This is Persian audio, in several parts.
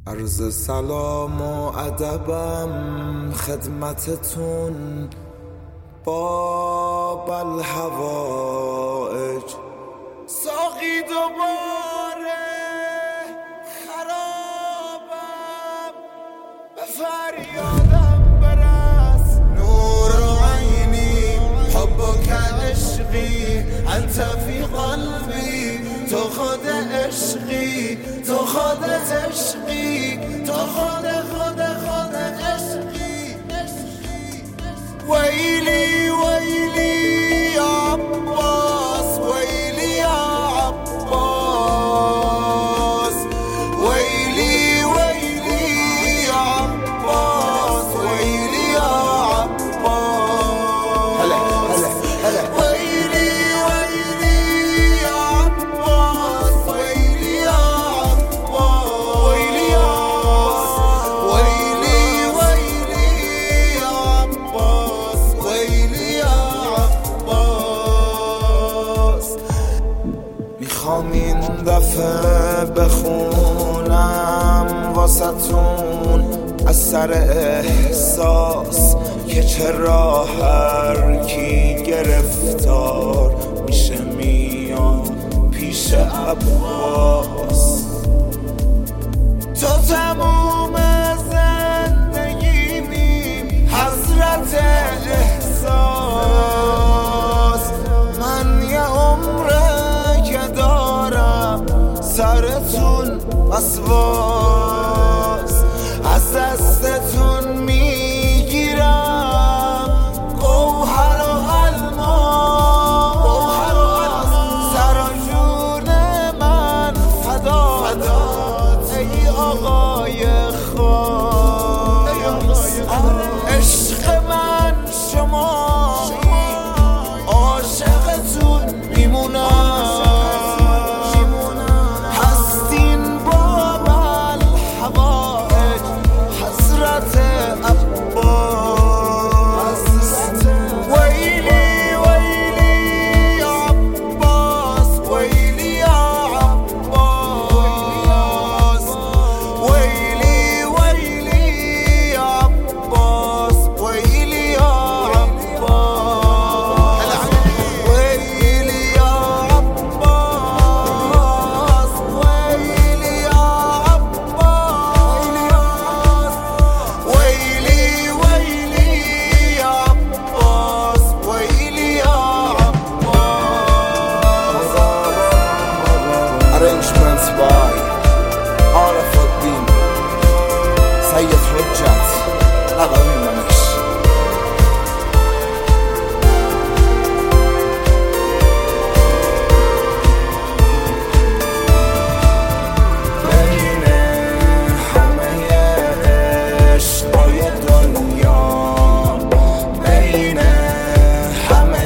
عرض سلام و ادبم خدمتتون باب الحوائج. ساقی دوباره خرابم، به فریادم برس. نور عینی حبک عشقی انت فی قلبی، تو خود عشقی، تو خودت عشقی، تو خود عشقی. ویلی ویلی یا عباس، ویلی یا عباس، ویلی ویلی یا عباس، ویلی یا عباس. هلا هلا هلا. ویلی ویلی یا عباس، ویلی یا عباس، ویلی یا ویلی ویلی یا عباس، ویلی یا عباس. میخوام این دفعه بخونم واسطون از سر احساس که چرا هر کی گرفتار میشه میاد پیش عباس. تو تموم زندگیمی حضرت احساس، من یه عمره که دارم سرتون وسواس. از دستتون میگیرم گوهر و الماس، سر و جون من فدات ای آقای خاص. عشق من شما، عاشقتون میمونم، هستین باب الحوائج حضرت عباس. ویلی ویلی یا عباس، ویلی یا عباس، ویلی ویلی یا عباس، ویلی یا عباس، ویلی یا عباس، ویلی یا عباس، ویلی ویلی یا عباس، ویلی یا عباس. Arrangements by عارف الدین سید حجت اقامی منش. بین همه عشقای دنیا، بین همه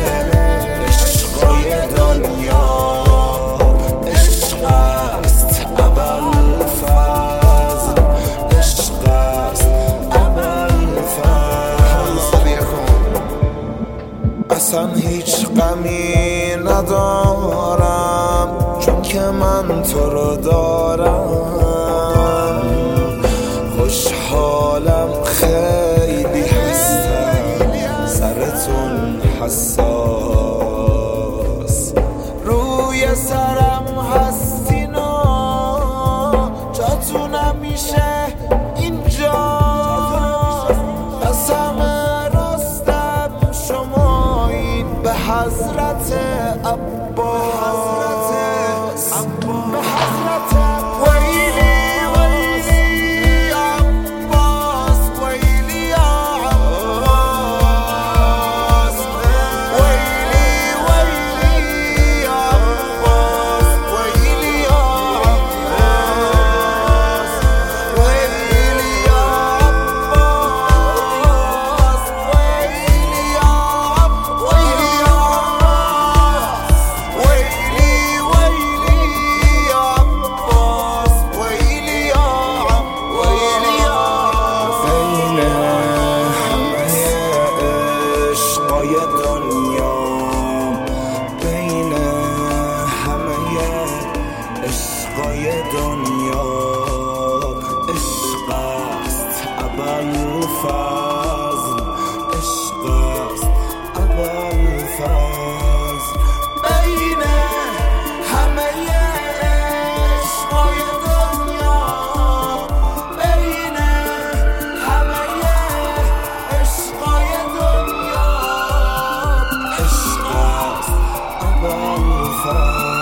عشقای دنیا، عشق است ابوالفضل، عشق است ابوالفضل. اصلا هیچ غمی ندارم چون که من تو رو دارم. خوشحالم خیلی هستم سرتون حساس. روی سرم هستینا، جاتون همیشه اینجا. قسم راستم شمایین به حضرت عباس، به حضرت ویلی ویلی یا عباس، ویلی یا عباس، ویلی ویلی یا عباس، ویلی یا عباس، ابوالفضل، عشق است ابوالفضل. بین همه عشقای دنیا، بین همه عشقای دنیا، عشق است ابوالفضل.